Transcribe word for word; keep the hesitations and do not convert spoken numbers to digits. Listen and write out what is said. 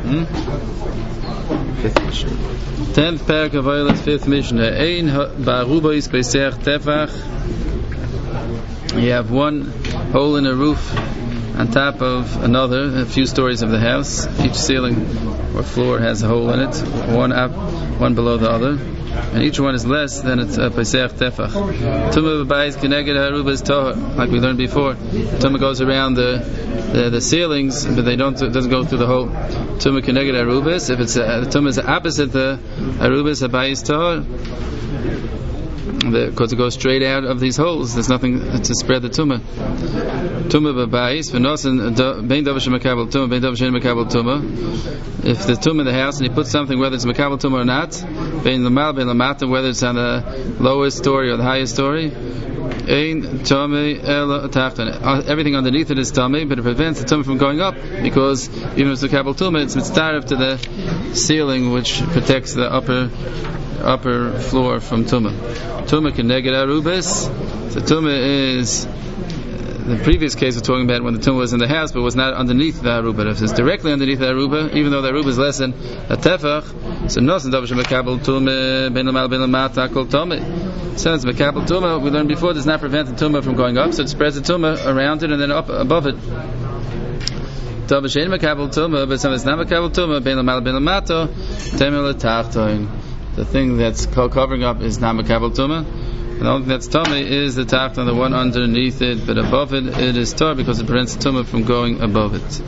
Hmm? Fifth Mishnah. Tenth parak of Oilers, fifth Mishnah. Ein ba'aruba is beisech tefach. You have one hole in a roof on top of another, a few stories of the house. Each ceiling or floor has a hole in it, one up, one below the other, and each one is less than it's a pesach tefach. Tumah b'bayis keneged haruba is tohar, like we learned before. Tumah goes around the, the the ceilings, but they don't it doesn't go through the hole. Tumah keneged harubas. If it's a, the tumah is opposite the harubas, habayis tohar, because it goes straight out of these holes. There's nothing to spread the tumah. Tumah b'bayis v'nosen bein davar shemakabel tumah bein davar shein makabel tumah. If the tumah in the house and you put something, whether it's makabel tumah or not, bein lamal bein lamata, whether it's on the lowest story or the highest story, ein tamei ela tachton. Everything underneath it is tamei, but it prevents the tumah from going up, because even if it's makabel tumah, it's mitzdaref to the ceiling, which protects the upper upper floor from tumah. Tumah can neged arubis. So tumah is, the previous case we're talking about when the tumah was in the house but was not underneath the aruba. If it's directly underneath the aruba, even though the aruba is less than a tefach, so nothing davar shemakabel tumah ben lamal ben lamata kol tumah. So it's makabel tumah. We learned before does not prevent the tumah from going up, so it spreads the tumah around it and then up above it. Davar shein makabel tumah, but some it's not makabel tumah ben lamal ben lamata temel tachtoin. The thing that's covering up is not makabel tumah. And the only thing that's tummy is the tachton, the one underneath it, but above it, it is tar because it prevents tumah from going above it.